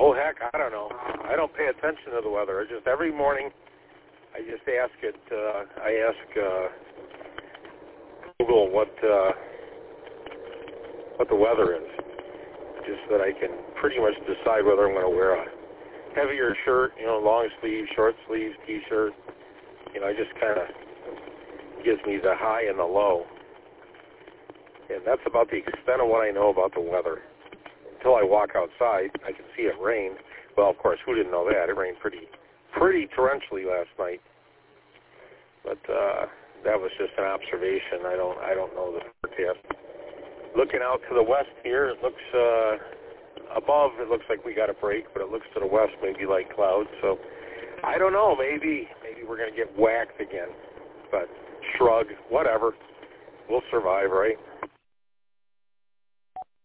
Oh, heck, I don't know. I don't pay attention to the weather. I just, every morning, I just ask it, I ask Google what the weather is, just so that I can pretty much decide whether I'm going to wear a heavier shirt, long sleeve, short sleeves, T-shirt. It just kind of gives me the high and the low. And that's about the extent of what I know about the weather. Until I walk outside, I can see it rain. Well, of course, who didn't know that? It rained pretty torrentially last night. But that was just an observation. I don't know the forecast. Looking out to the west here, it looks above. It looks like we got a break, but it looks to the west, maybe like clouds. So I don't know. Maybe we're going to get whacked again. But shrug, whatever. We'll survive, right?